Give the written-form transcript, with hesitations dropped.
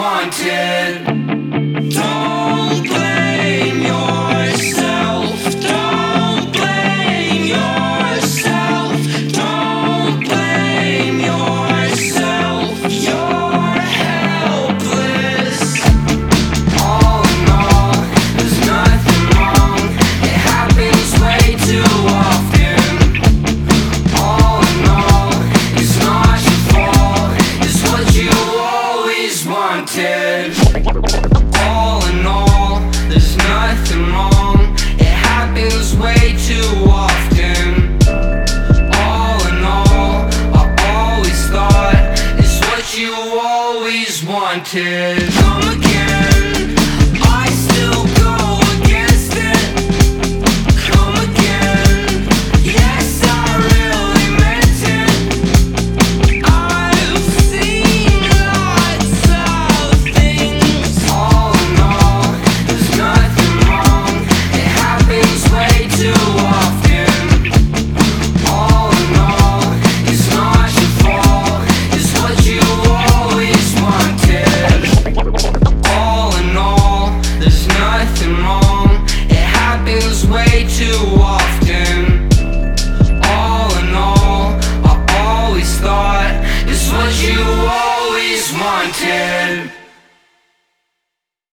wanted. Don't blame yourself. Don't blame yourself. Don't blame yourself. You're helpless. All in all, there's nothing wrong. It happens way too often. All in all, it's not your fault. It's what you always wanted. All in all, there's nothing wrong. It happens way too often. All in all, I always thought it's what you always wanted. Come again, I still go against it. Come again, yes, I really meant it. I've seen lots of things. All in all, there's nothing wrong. It happens way too often. All in all, it's not your fault. It's what you always wanted. All in all, there's nothing wrong. It happens way too often. All in all, I always thought it's what you always wanted.